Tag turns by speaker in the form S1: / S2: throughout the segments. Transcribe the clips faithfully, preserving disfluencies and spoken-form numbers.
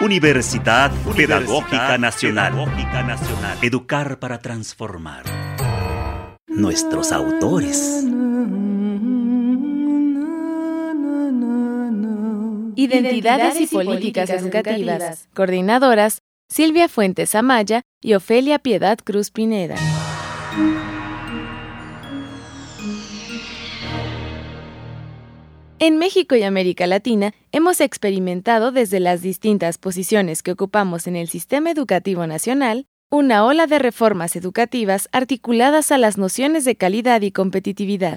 S1: Universidad, Universidad Pedagógica Nacional. Pedagógica Nacional. Educar para transformar. Nuestros autores.
S2: Identidades y políticas educativas. Coordinadoras: Silvia Fuentes Amaya y Ofelia Piedad Cruz Pineda. En México y América Latina hemos experimentado desde las distintas posiciones que ocupamos en el sistema educativo nacional una ola de reformas educativas articuladas a las nociones de calidad y competitividad.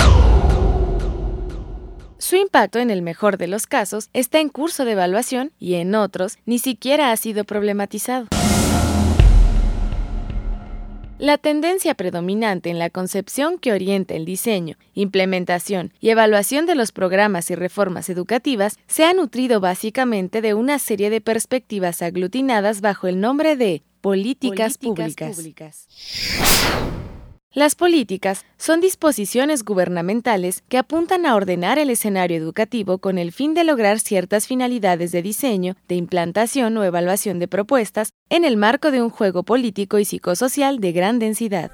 S2: Su impacto, en el mejor de los casos, está en curso de evaluación y en otros ni siquiera ha sido problematizado. La tendencia predominante en la concepción que orienta el diseño, implementación y evaluación de los programas y reformas educativas se ha nutrido básicamente de una serie de perspectivas aglutinadas bajo el nombre de políticas, políticas públicas. públicas. Las políticas son disposiciones gubernamentales que apuntan a ordenar el escenario educativo con el fin de lograr ciertas finalidades de diseño, de implantación o evaluación de propuestas en el marco de un juego político y psicosocial de gran densidad.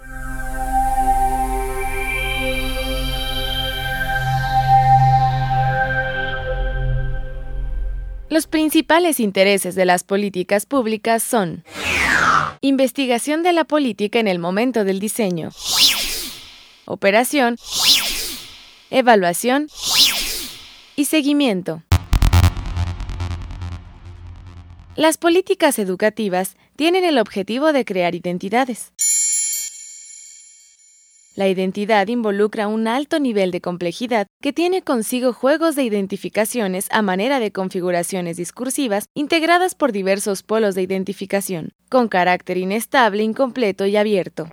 S2: Los principales intereses de las políticas públicas son: investigación de la política en el momento del diseño, operación, evaluación y seguimiento. Las políticas educativas tienen el objetivo de crear identidades. La identidad involucra un alto nivel de complejidad que tiene consigo juegos de identificaciones a manera de configuraciones discursivas integradas por diversos polos de identificación, con carácter inestable, incompleto y abierto.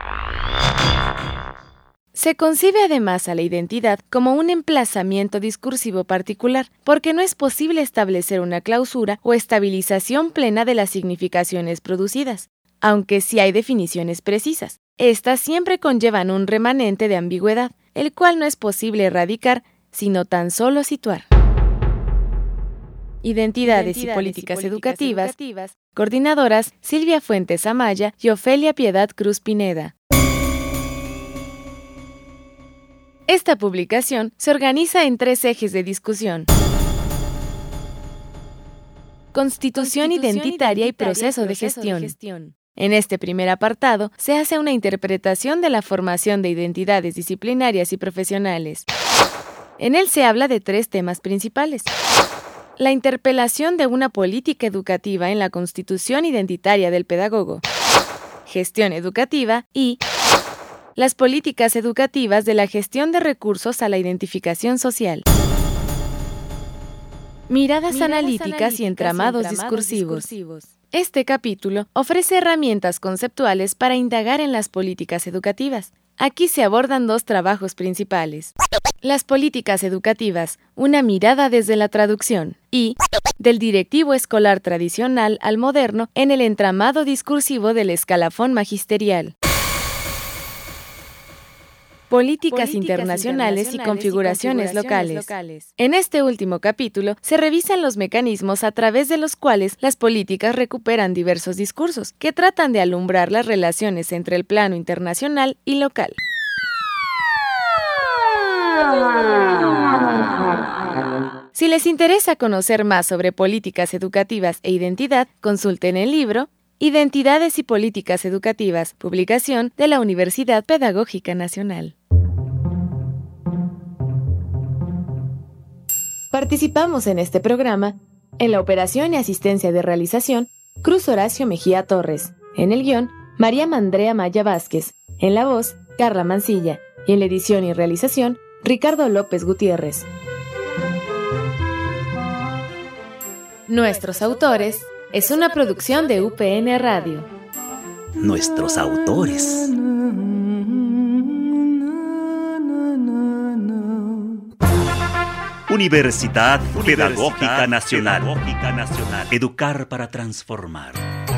S2: Se concibe además a la identidad como un emplazamiento discursivo particular, porque no es posible establecer una clausura o estabilización plena de las significaciones producidas, aunque sí hay definiciones precisas. Estas siempre conllevan un remanente de ambigüedad, el cual no es posible erradicar, sino tan solo situar. Identidades, Identidades y políticas, y políticas educativas, educativas, coordinadoras: Silvia Fuentes Amaya y Ofelia Piedad Cruz Pineda. Esta publicación se organiza en tres ejes de discusión: Constitución, Constitución identitaria, identitaria y proceso, y proceso de, gestión. de gestión. En este primer apartado se hace una interpretación de la formación de identidades disciplinarias y profesionales. En él se habla de tres temas principales: la interpelación de una política educativa en la constitución identitaria del pedagogo, gestión educativa y las políticas educativas de la gestión de recursos a la identificación social. Miradas, Miradas analíticas, analíticas y entramados, y entramados discursivos. discursivos. Este capítulo ofrece herramientas conceptuales para indagar en las políticas educativas. Aquí se abordan dos trabajos principales: las políticas educativas, una mirada desde la traducción, y del directivo escolar tradicional al moderno en el entramado discursivo del escalafón magisterial. Políticas, Políticas internacionales, internacionales y configuraciones, y configuraciones locales. locales. En este último capítulo se revisan los mecanismos a través de los cuales las políticas recuperan diversos discursos que tratan de alumbrar las relaciones entre el plano internacional y local. Si les interesa conocer más sobre políticas educativas e identidad, consulten el libro Identidades y políticas educativas, publicación de la Universidad Pedagógica Nacional. Participamos en este programa en la operación y asistencia de realización Cruz Horacio Mejía Torres, en el guión María Mandrea Maya Vázquez, en la voz Carla Mancilla y en la edición y realización Ricardo López Gutiérrez. Nuestros autores es una producción de U P N Radio.
S1: Nuestros autores. Universidad, Universidad Pedagógica Nacional. Pedagógica Nacional. Educar para transformar.